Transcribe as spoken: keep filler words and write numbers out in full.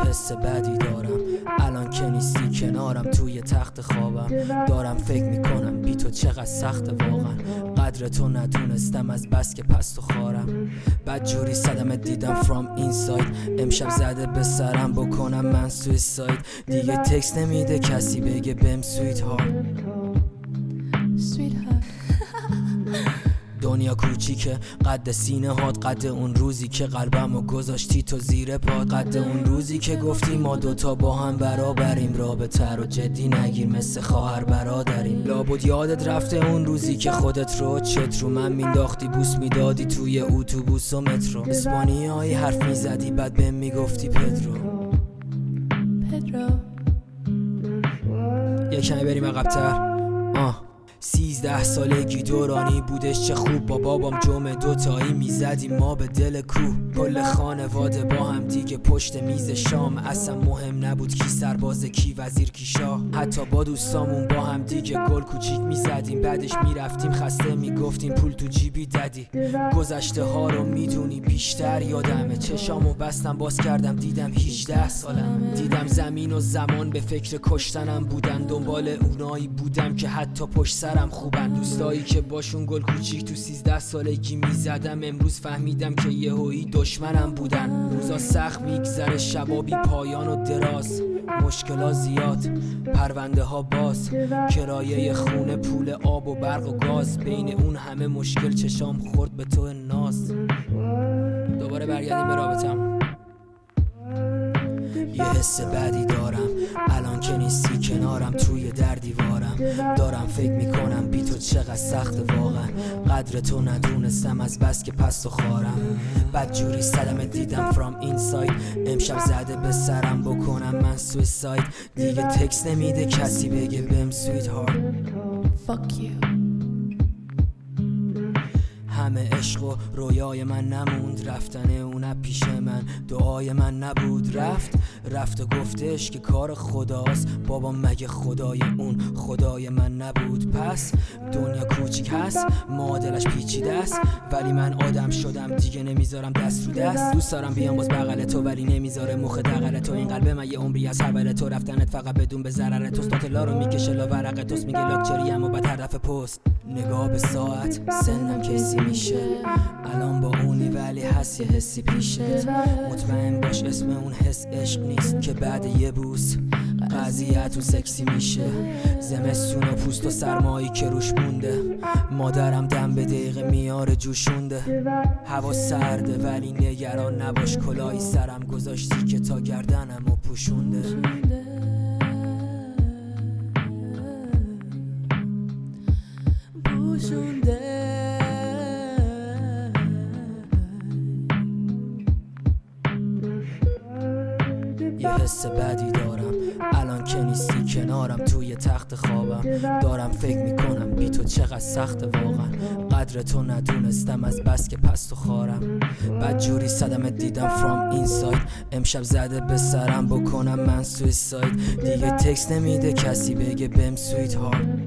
حس بدی دارم الان که نیستی کنارم، توی تخت خوابم دارم فکر میکنم بی تو چقدر سخت واقعا. قدر تو ندونستم از بس که پست و خارم، بد جوری صدمت دیدم from inside. امشب زده به سرم بکنم من سویساید، دیگه تکست نمیده کسی بگه بهم سویت هارت. دنیا کوچیکه قد سینه هات، قد اون روزی که قلبمو گذاشتی تو زیر پات، قد اون روزی که گفتی ما دوتا با هم برابریم، رابطه رو جدی نگیر مثل خواهر برادریم. لابد یادت رفته اون روزی که خودت رو چت رو من مینداختی، بوس میدادی توی اتوبوس و مترو، اسپانیایی حرف میزدی بعد بهم میگفتی پدرو پدرو. یه کمی بریم عقب‌تر. آه سیزده سالگی دورانی بودش، چه خوب با بابام جمعه دوتایی میزدیم ما به دل کوه، کل خانواده با هم دیگه پشت میز شام، اصلا مهم نبود کی سرباز کی وزیر کی شاه، حتی با دوستامون با هم دیگه گل کوچیک میزدیم، بعدش میرفتیم خسته میگفتیم پول تو جیبی ددی. گذشته ها رو میدونی بیشتر یادمه، چشامو بستم باز کردم دیدم هجده سالم، دیدم زمین و زمان به فکر کشتنم بودن، دنبال اونایی بودم که حتی پشت سرم خوبن، دوستایی که باشون گل کوچیک تو سیزده سالگی میزدم، امروز فهمیدم که یهویی دشمنم بودن. روزا سخت میگذره شبا بی پایان و دراز، مشکلات زیاد پرونده ها باز، کرایه خونه پول آب و برق و گاز، بین اون همه مشکل چشام خورد به تو ناز. دوباره برگردیم به رابطم. یه حس بدی دارم الان که نیستی کنارم، توی در دیوارم دارم فکر میکنم بی تو چقدر سخت واقعا. قدر تو ندونستم از بس که پست و خارم، بد جوری صدمت دیدم from inside. امشب زده به سرم بکنم من سویساید، دیگه تکست نمیده کسی بگه بهم سویت هارت. Fuck you. همه عشق و رویای من نموند، رفتن اون پیش من دعای من نبود، رفت رفت و گفتش که کار خداست، بابا مگه خدای اون خدای من نبود؟ پس دنیا کوچیک هست معادلش پیچیده است، ولی من آدم شدم دیگه نمیذارم دست رو دست. دوست دارم بیام باز بغل تو ولی نمیذاره مخ دغل تو، این قلب من یه عمری از حول تو، رفتنت فقط بدون به ضرر تو، استاتلا رو میکشه لا ورق توست، میگه لاکچری اما بعد هر دفعه پست. نگاه به ساعت سنم کسی میشه الان با اونی ولی هست یه حسی پیشت، مطمئن باش اسم اون حس عشق نیست که بعد یه بوس قضیه تو سکسی میشه. زمستون و پوست و سرمایی که روش مونده، مادرم دم به دقیقه میاره جوشونده، هوا سرده ولی نگران نباش کلاهی سرم گذاشتی که تا گردنم و پوشونده. یه حس بدی دارم الان که نیستی کنارم، توی تخت خوابم دارم فکر میکنم بی تو چقدر سخت واقعا. قدر تو ندونستم از بس که پست و خارم، بد جوری صدمت دیدم from inside. امشب زده به سرم بکنم من سویساید، دیگه تکست نمیده کسی بگه بهم سویت هارت.